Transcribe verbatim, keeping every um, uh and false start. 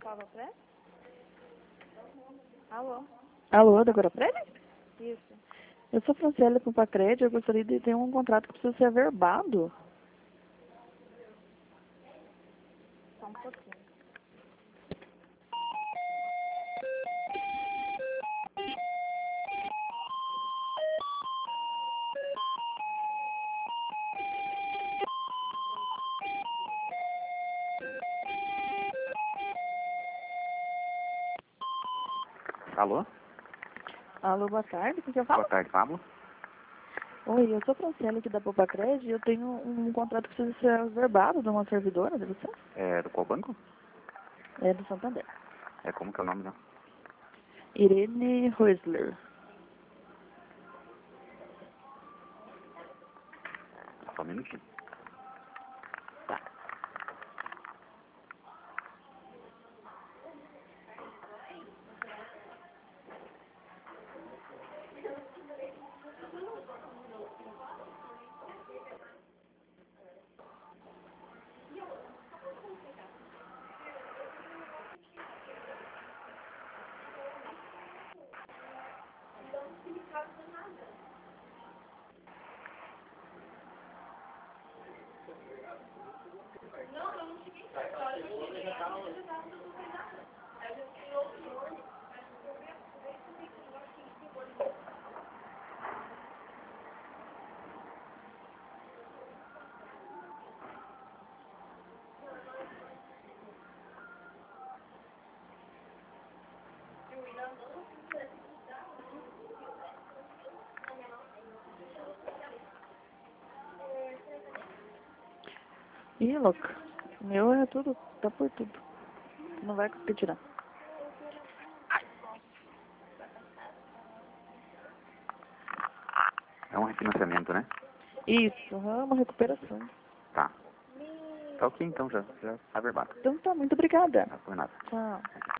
Fala, Fred? Alô? Alô, doutora Fred? Isso. Eu sou Franciele Pupacred, eu gostaria de ter um contrato que precisa ser averbado. Só um pouquinho. Alô? Alô, boa tarde, com quem eu falo? Boa tarde, Pablo. Oi, eu sou Franciele aqui da Pupacred e eu tenho um contrato que precisa ser averbado de uma servidora de você? É do qual banco? É do Santander. É como que é o nome, né? Irene Häusler. Só um minutinho. Tá. Ih, louca. O meu é tudo, tá por tudo. Não vai conseguir tirar. É um refinanciamento, né? Isso, é uma recuperação. Tá. Tá ok, então, já, já tá averbado. Então tá, muito obrigada. Não foi nada. Tchau.